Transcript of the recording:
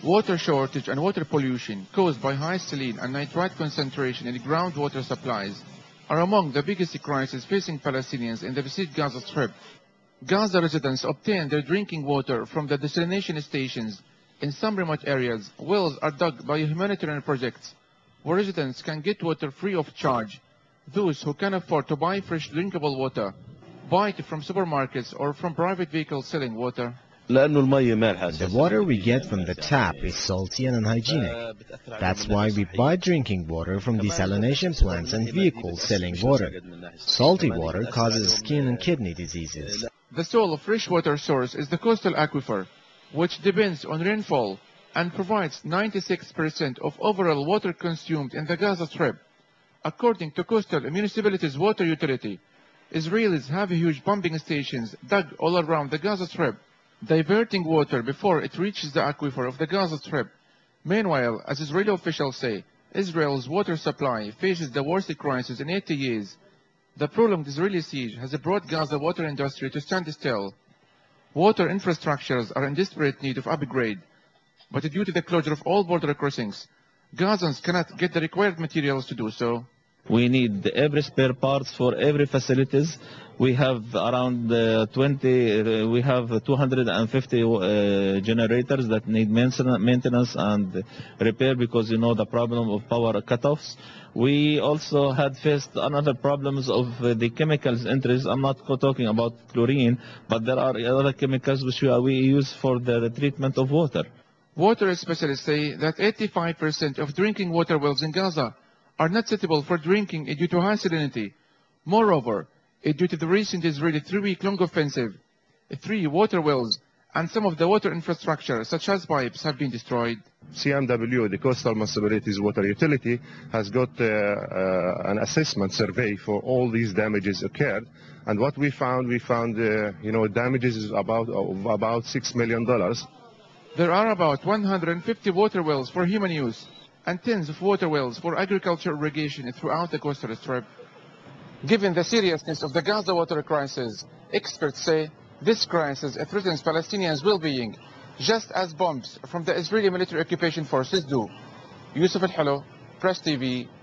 Water shortage and water pollution caused by high saline and nitrite concentration in groundwater supplies are among the biggest crises facing Palestinians in the besieged Gaza Strip. Gaza residents obtain their drinking water from the desalination stations. In some remote areas, wells are dug by humanitarian projects where residents can get water free of charge. Those who can afford to buy fresh drinkable water buy it from supermarkets or from private vehicles selling water. The water we get from the tap is salty and unhygienic. That's why we buy drinking water from desalination plants and vehicles selling water. Salty water causes skin and kidney diseases. The sole freshwater source is the coastal aquifer, which depends on rainfall and provides 96% of overall water consumed in the Gaza Strip. According to Coastal Municipality's water utility, Israelis have huge pumping stations dug all around the Gaza Strip, diverting water before it reaches the aquifer of the Gaza Strip. Meanwhile, as Israeli officials say, Israel's water supply faces the worst crisis in 80 years. The prolonged Israeli siege has brought Gaza water industry to stand still. Water infrastructures are in desperate need of upgrade, but due to the closure of all border crossings, Gazans cannot get the required materials to do so. We need every spare parts for every facilities. We have around 250 generators that need maintenance and repair because you know the problem of power cutoffs. We also had faced another problems of the chemicals entries. I'm not talking about chlorine, but there are other chemicals which we use for the treatment of water. Water specialists say that 85% of drinking water wells in Gaza are not suitable for drinking due to high salinity. Moreover, due to the recent Israeli 3-week-long offensive, 3 water wells and some of the water infrastructure, such as pipes, have been destroyed. CMW, the Coastal Municipalities Water Utility, has got an assessment survey for all these damages occurred. And what we found damages of about $6 million. There are about 150 water wells for human use and tens of water wells for agricultural irrigation throughout the coastal strip. Given the seriousness of the Gaza water crisis, experts say this crisis threatens Palestinians' well-being, just as bombs from the Israeli military occupation forces do. Yusuf Al-Halo, Press TV,